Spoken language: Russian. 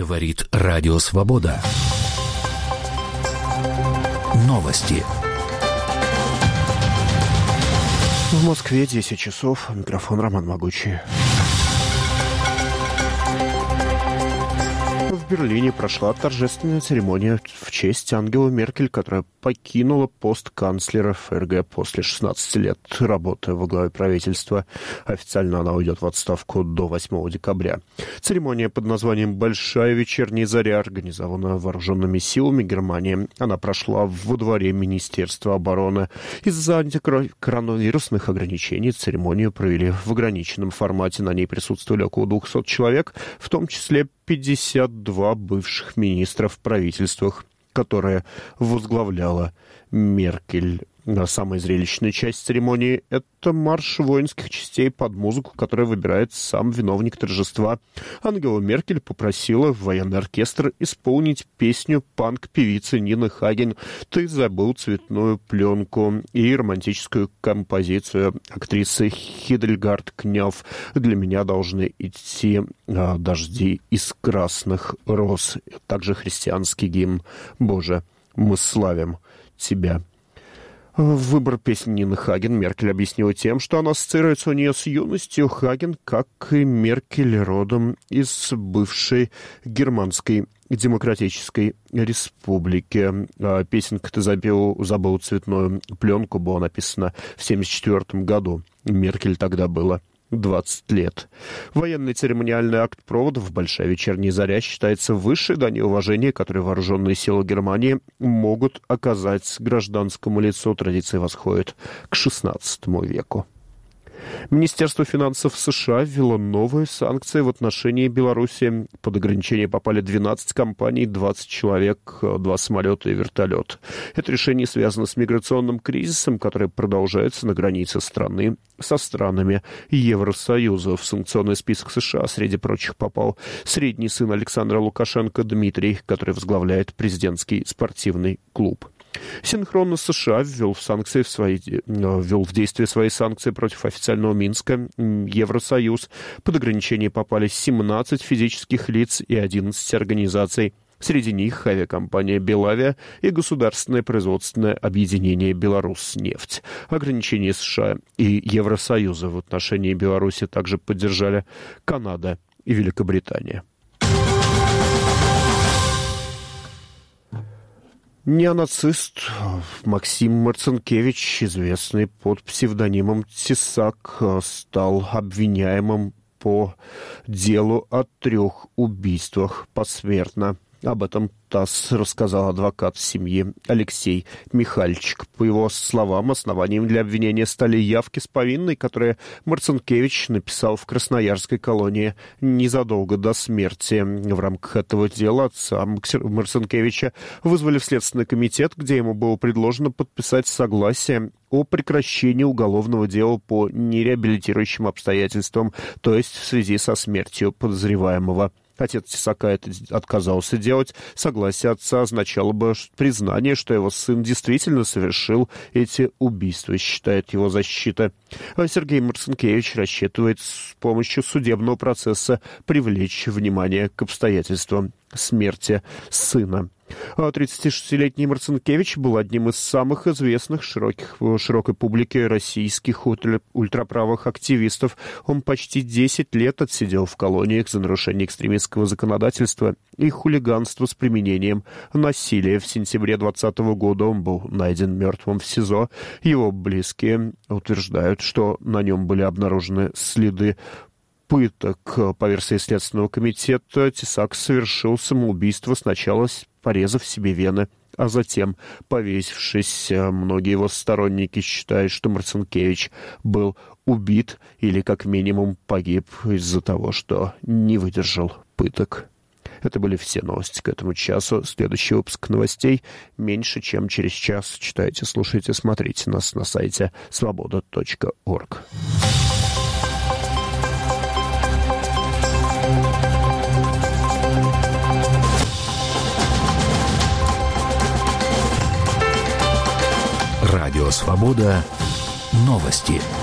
Говорит Радио Свобода. Новости. В Москве 10 часов. Микрофон Роман Могучий. В Берлине прошла торжественная церемония в честь Ангелы Меркель, которая покинула пост канцлера ФРГ после 16 лет работы во главе правительства. Официально она уйдет в отставку до 8 декабря. Церемония под названием «Большая вечерняя заря» организована вооруженными силами Германии. Она прошла во дворе Министерства обороны. Из-за антикоронавирусных ограничений церемонию провели в ограниченном формате. На ней присутствовали около 200 человек, в том числе 52 бывших министра в правительствах, которые возглавляла Меркель. Самая зрелищная часть церемонии – это марш воинских частей под музыку, который выбирает сам виновник торжества. Ангела Меркель попросила военный оркестр исполнить песню панк-певицы Нины Хаген «Ты забыл цветную пленку» и романтическую композицию актрисы Хидельгард Кнёв «Для меня должны идти дожди из красных роз». Также христианский гимн «Боже, мы славим Тебя». Выбор песни Нины Хаген Меркель объяснила тем, что она ассоциируется у нее с юностью. Хаген, как и Меркель, родом из бывшей Германской Демократической Республики. Песенка «Ты забыл цветную пленку» была написана в 1974 году. Меркель тогда было 20 лет. Военный церемониальный акт проводов «Большая вечерняя заря» считается высшей данью уважения, которое вооруженные силы Германии могут оказать гражданскому лицу. Традиция восходит к XVI веку. Министерство финансов США ввело новые санкции в отношении Беларуси. Под ограничение попали 12 компаний, 20 человек, 2 самолета и вертолет. Это решение связано с миграционным кризисом, который продолжается на границе страны со странами Евросоюза. В санкционный список США, среди прочих, попал средний сын Александра Лукашенко Дмитрий, который возглавляет президентский спортивный клуб. Синхронно США ввел в действие свои санкции против официального Минска. Евросоюз. Под ограничение попали 17 физических лиц и 11 организаций. Среди них авиакомпания «Белавия» и государственное производственное объединение «Беларуснефть». Ограничения США и Евросоюза в отношении Беларуси также поддержали Канада и Великобритания. Неонацист Максим Марцинкевич, известный под псевдонимом Тесак, стал обвиняемым по делу о 3 убийствах посмертно. Об этом ТАСС рассказал адвокат семьи Алексей Михальчик. По его словам, основанием для обвинения стали явки с повинной, которые Марцинкевич написал в красноярской колонии незадолго до смерти. В рамках этого дела отца Марцинкевича вызвали в Следственный комитет, где ему было предложено подписать согласие о прекращении уголовного дела по нереабилитирующим обстоятельствам, то есть в связи со смертью подозреваемого. Отец Тесака это отказался делать. Согласие отца означало бы признание, что его сын действительно совершил эти убийства, считает его защита. Сергей Марцинкевич рассчитывает с помощью судебного процесса привлечь внимание к обстоятельствам смерти сына. 36-летний Марцинкевич был одним из самых известных широкой публике российских ультраправых активистов. Он почти 10 лет отсидел в колониях за нарушение экстремистского законодательства и хулиганство с применением насилия. В сентябре 2020 года он был найден мертвым в СИЗО. Его близкие утверждают, что на нем были обнаружены следы пыток. По версии Следственного комитета, Тесак совершил самоубийство, сначала порезав себе вены, а затем повесившись. Многие его сторонники считают, что Марцинкевич был убит или как минимум погиб из-за того, что не выдержал пыток. Это были все новости к этому часу. Следующий выпуск новостей меньше, чем через час. Читайте, слушайте, смотрите нас на сайте svoboda.org. Радио «Свобода». Новости.